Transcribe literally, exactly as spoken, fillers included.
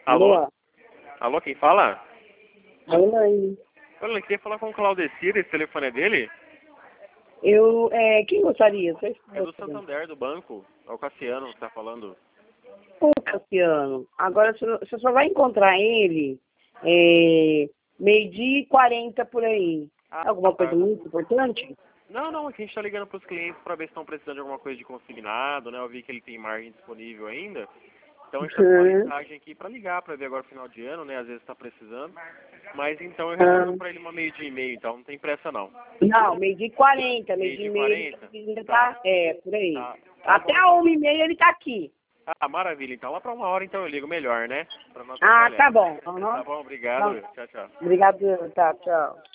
Alô? Alô? Alô, quem fala? Alô, mãe. Olha, eu queria falar com o Claudecir, esse telefone é dele? Eu, é, quem gostaria? Você É do Santander, do banco. É o Cassiano que tá falando. Ô, Cassiano, agora você você só vai encontrar ele é, meio-dia e quarenta por aí. Ah, Alguma coisa tá. muito importante? Não, não, aqui a gente tá ligando pros clientes pra ver se estão precisando de alguma coisa de consignado, né? Eu vi que ele tem margem disponível ainda. Então a gente tá com uma Uhum. listagem aqui pra ligar, pra ver agora no final de ano, né? Às vezes tá precisando. Mas então eu reservo Ah, pra ele uma meio-dia e meio, então não tem pressa não. não, meio-dia e quarenta, meio-dia Meio-dia e e meia quarenta? ele ainda Tá, tá, é, por aí. tá, tá Até bom a então. uma e meia ele tá aqui. Ah, maravilha. Então lá pra uma hora então eu ligo melhor, né? Pra não Ah, atrapalhar. tá bom. Tá Uhum. bom, obrigado. Não, Tchau, tchau. obrigado, tá, tchau.